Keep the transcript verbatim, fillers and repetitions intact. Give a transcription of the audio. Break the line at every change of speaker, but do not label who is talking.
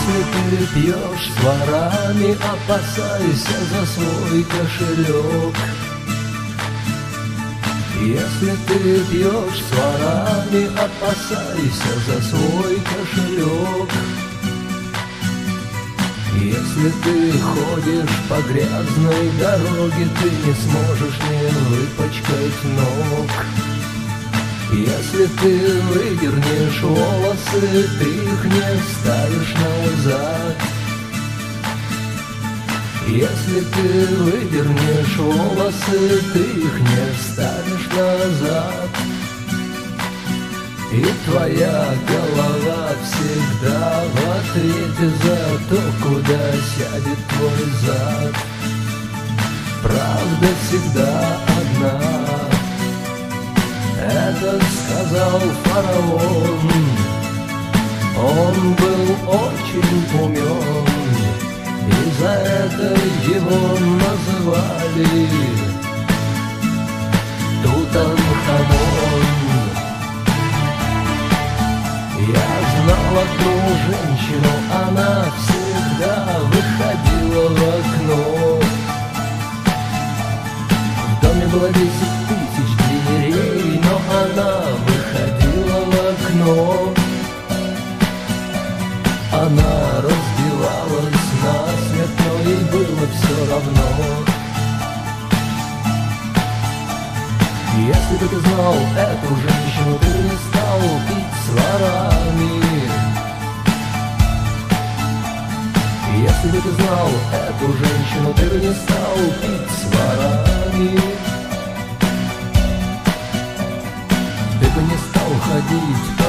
Если ты пьешь с ворами, опасайся за свой кошелек. Если ты пьешь с ворами, опасайся за свой кошелек. Если ты ходишь по грязной дороге, ты не сможешь не выпачкать ног. Если ты выдернешь волосы, ты их не вставишь назад. Если ты выдернешь волосы, ты их не вставишь назад. И твоя голова всегда в ответе за то, куда сядет твой зад. Правда всегда одна. Это сказал фараон. Он был очень умен, и за это его называли Тутанхамон. Я знал одну женщину, она всегда выходила в окно. В доме было десять тысяч дверей, но она выходила в окно. Она разбивалась насмерть, но ей было все равно. Если бы ты знал эту женщину, ты бы не стал пить с ворами. Если бы ты знал эту женщину, ты бы не стал пить с ворами. Ты бы не стал ходить